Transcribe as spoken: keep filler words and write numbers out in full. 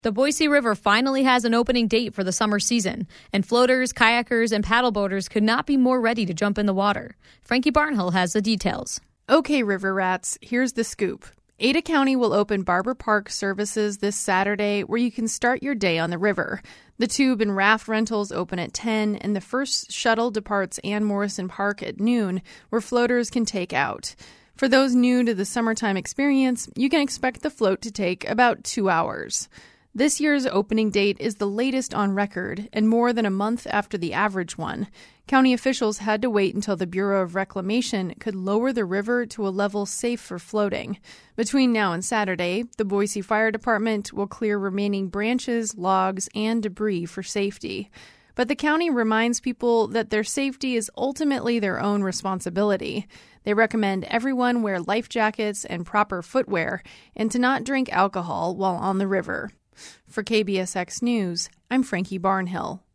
The Boise River finally has an opening date for the summer season, and floaters, kayakers, and paddleboaters could not be more ready to jump in the water. Frankie Barnhill has the details. Okay, River Rats, here's the scoop. Ada County will open Barber Park services this Saturday, where you can start your day on the river. The tube and raft rentals open at ten, and the first shuttle departs Ann Morrison Park at noon, where floaters can take out. For those new to the summertime experience, you can expect the float to take about two hours. This year's opening date is the latest on record and more than a month after the average one. County officials had to wait until the Bureau of Reclamation could lower the river to a level safe for floating. Between now and Saturday, the Boise Fire Department will clear remaining branches, logs, and debris for safety. But the county reminds people that their safety is ultimately their own responsibility. They recommend everyone wear life jackets and proper footwear and to not drink alcohol while on the river. For K B S X News, I'm Frankie Barnhill.